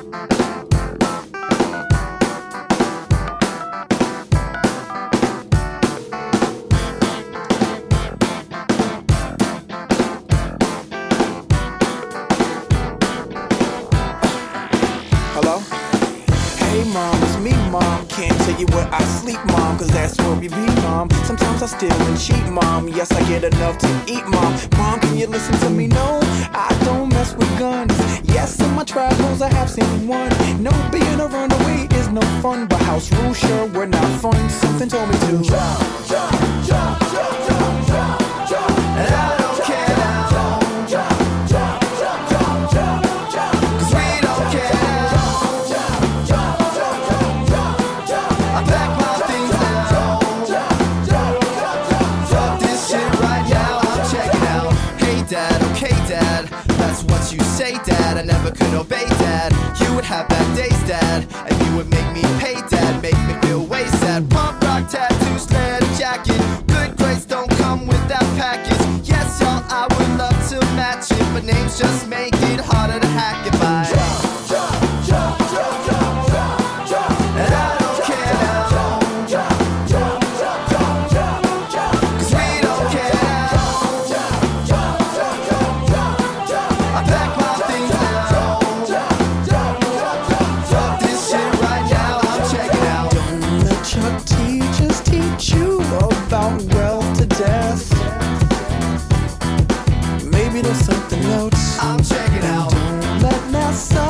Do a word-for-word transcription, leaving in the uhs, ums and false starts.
Hello? Hey mom, it's me mom. Can't tell you where I sleep mom, cause that's where we be mom. Sometimes I steal and cheat mom. Yes, I get enough to eat mom. Mom, can you listen to me? No, I don't mess with guns. Yes, in my travels I have seen one. No, being a runaway is no fun, but house rules sure were not fun. Something told me to jump, jump, jump, jump, jump, jump, jump. And I don't care now. Jump, jump, jump, jump, jump, jump, jump. Cause we don't care now. Jump, jump, jump, jump, jump, jump. I pack my things now. Jump, jump, jump, jump. Fuck this shit right now, I'm checking out. Hey dad, okay dad, that's what you say dad. I never could obey dad. You would have bad days dad, and you would make me pay dad. Make me feel way sad. Punk rock tattoos, leather jacket. Good grades don't come with that package. Yes y'all, I would love to match it, but names just make it harder to hack if I jump, jump, jump, jump, jump, jump, jump. And I don't care now. Jump, jump, jump, jump, jump, jump, jump. Cause we don't care now. Jump, jump, jump, jump, jump, jump. I pack my things now. Jump, jump, jump, jump. Fuck this shit right now, I'm checking out. Don't let your teachers teach you about wealth to death. Maybe there's something else. I'm checking out. Don't let NASA